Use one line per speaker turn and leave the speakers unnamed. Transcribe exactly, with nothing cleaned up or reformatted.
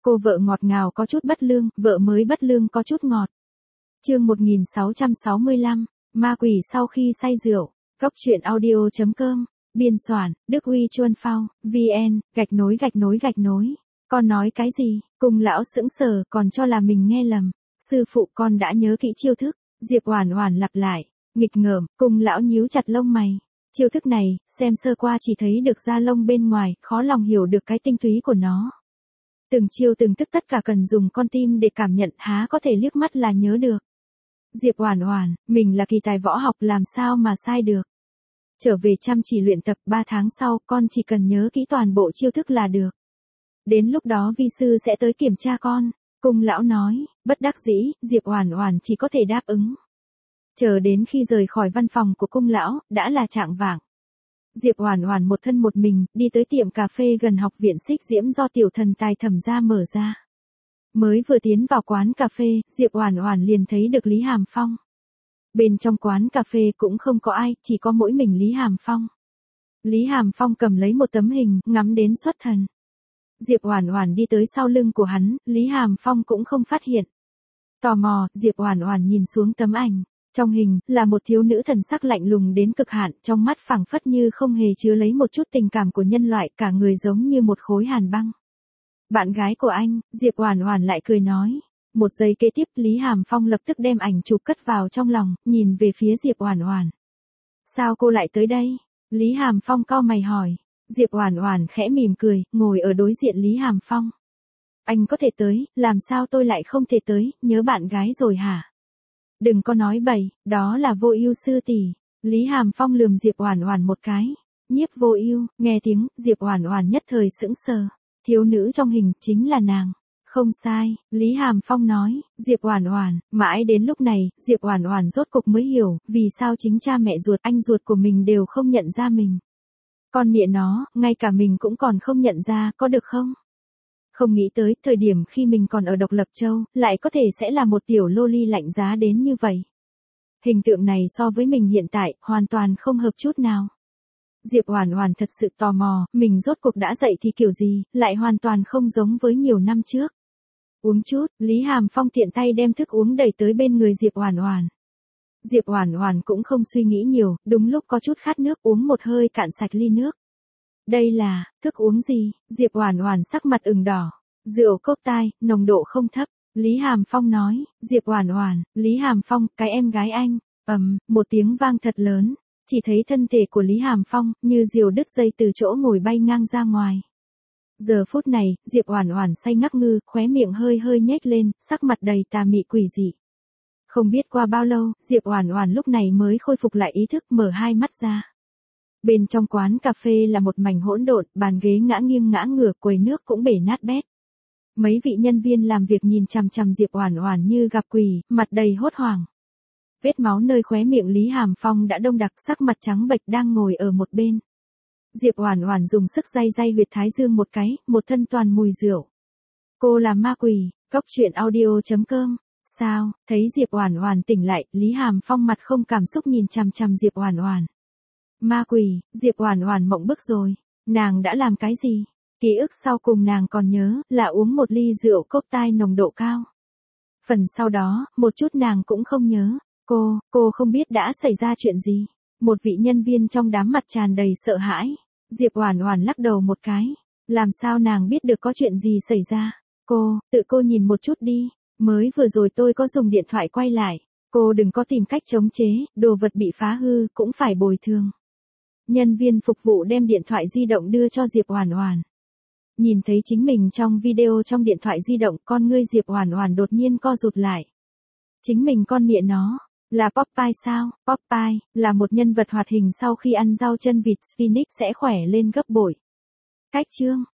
Cô vợ ngọt ngào có chút bất lương, vợ mới bất lương có chút ngọt. Chương một nghìn sáu trăm sáu mươi lăm, ma quỷ sau khi say rượu. Góc truyện audio chấm com, biên soạn, Đức Uy Chuân Phao, vn, gạch nối gạch nối gạch nối. Con nói cái gì? Cung lão sững sờ, còn cho là mình nghe lầm. Sư phụ con đã nhớ kỹ chiêu thức. Diệp Oản Oản lặp lại, nghịch ngợm. Cung lão nhíu chặt lông mày. Chiêu thức này, xem sơ qua chỉ thấy được da lông bên ngoài, khó lòng hiểu được cái tinh túy của nó. Từng chiêu từng thức tất cả cần dùng con tim để cảm nhận, há có thể liếc mắt là nhớ được. Diệp Oản Oản, mình là kỳ tài võ học làm sao mà sai được. Trở về chăm chỉ luyện tập, ba tháng sau con chỉ cần nhớ kỹ toàn bộ chiêu thức là được. Đến lúc đó vi sư sẽ tới kiểm tra con. Cung lão nói, bất đắc dĩ, Diệp Oản Oản chỉ có thể đáp ứng. Chờ đến khi rời khỏi văn phòng của cung lão, đã là chạng vạng. Diệp Oản Oản một thân một mình, đi tới tiệm cà phê gần học viện Xích Diễm do tiểu thần tài Thẩm gia mở ra. Mới vừa tiến vào quán cà phê, Diệp Oản Oản liền thấy được Lý Hàm Phong. Bên trong quán cà phê cũng không có ai, chỉ có mỗi mình Lý Hàm Phong. Lý Hàm Phong cầm lấy một tấm hình, ngắm đến xuất thần. Diệp Oản Oản đi tới sau lưng của hắn, Lý Hàm Phong cũng không phát hiện. Tò mò, Diệp Oản Oản nhìn xuống tấm ảnh. Trong hình, là một thiếu nữ thần sắc lạnh lùng đến cực hạn, trong mắt phảng phất như không hề chứa lấy một chút tình cảm của nhân loại, cả người giống như một khối hàn băng. Bạn gái của anh, Diệp Oản Oản lại cười nói. Một giây kế tiếp, Lý Hàm Phong lập tức đem ảnh chụp cất vào trong lòng, nhìn về phía Diệp Oản Oản. Sao cô lại tới đây? Lý Hàm Phong cau mày hỏi. Diệp Oản Oản khẽ mỉm cười, ngồi ở đối diện Lý Hàm Phong. Anh có thể tới, làm sao tôi lại không thể tới, nhớ bạn gái rồi hả? Đừng có nói bậy, đó là Vô Ưu sư tỷ. Lý Hàm Phong lườm Diệp Oản Oản một cái. Nhiếp Vô Ưu, nghe tiếng, Diệp Oản Oản nhất thời sững sờ. Thiếu nữ trong hình chính là nàng. Không sai, Lý Hàm Phong nói. Diệp Oản Oản, mãi đến lúc này, Diệp Oản Oản rốt cục mới hiểu, vì sao chính cha mẹ ruột, anh ruột của mình đều không nhận ra mình. Con mẹ nó, ngay cả mình cũng còn không nhận ra, có được không? Không nghĩ tới, thời điểm khi mình còn ở Độc Lập Châu, lại có thể sẽ là một tiểu loli lạnh giá đến như vậy. Hình tượng này so với mình hiện tại, hoàn toàn không hợp chút nào. Diệp Oản Oản thật sự tò mò, mình rốt cuộc đã dậy thì kiểu gì, lại hoàn toàn không giống với nhiều năm trước. Uống chút, Lý Hàm Phong tiện tay đem thức uống đẩy tới bên người Diệp Oản Oản. Diệp Oản Oản cũng không suy nghĩ nhiều, đúng lúc có chút khát nước, uống một hơi cạn sạch ly nước. Đây là, thức uống gì? Diệp Oản Oản sắc mặt ửng đỏ. Rượu cốc tai, nồng độ không thấp. Lý Hàm Phong nói. Diệp Oản Oản, Lý Hàm Phong, cái em gái anh. Ầm, một tiếng vang thật lớn. Chỉ thấy thân thể của Lý Hàm Phong, như diều đứt dây từ chỗ ngồi bay ngang ra ngoài. Giờ phút này, Diệp Oản Oản say ngắc ngư, khóe miệng hơi hơi nhếch lên, sắc mặt đầy tà mị quỷ dị. Không biết qua bao lâu, Diệp Oản Oản lúc này mới khôi phục lại ý thức, mở hai mắt ra. Bên trong quán cà phê là một mảnh hỗn độn, bàn ghế ngã nghiêng ngã ngửa, quầy nước cũng bể nát bét. Mấy vị nhân viên làm việc nhìn chằm chằm Diệp Oản Oản như gặp quỷ, mặt đầy hốt hoảng. Vết máu nơi khóe miệng Lý Hàm Phong đã đông đặc, sắc mặt trắng bệch đang ngồi ở một bên. Diệp Oản Oản dùng sức day day huyệt thái dương một cái, một thân toàn mùi rượu. Cô là ma quỷ. Góc truyện audio chấm com. Sao? Thấy Diệp Oản Oản tỉnh lại, Lý Hàm Phong mặt không cảm xúc nhìn chằm chằm Diệp Oản Oản. Ma quỷ, Diệp Oản Oản mộng bức rồi. Nàng đã làm cái gì? Ký ức sau cùng nàng còn nhớ là uống một ly rượu cốc tai nồng độ cao. Phần sau đó, một chút nàng cũng không nhớ. Cô, cô không biết đã xảy ra chuyện gì. Một vị nhân viên trong đám mặt tràn đầy sợ hãi. Diệp Oản Oản lắc đầu một cái. Làm sao nàng biết được có chuyện gì xảy ra? Cô, tự cô nhìn một chút đi. Mới vừa rồi tôi có dùng điện thoại quay lại. Cô đừng có tìm cách chống chế, đồ vật bị phá hư cũng phải bồi thường. Nhân viên phục vụ đem điện thoại di động đưa cho Diệp Oản Oản. Nhìn thấy chính mình trong video trong điện thoại di động, con ngươi Diệp Oản Oản đột nhiên co rụt lại. Chính mình con mẹ nó, là Popeye sao? Popeye là một nhân vật hoạt hình sau khi ăn rau chân vịt Phoenix sẽ khỏe lên gấp bội. Cách chương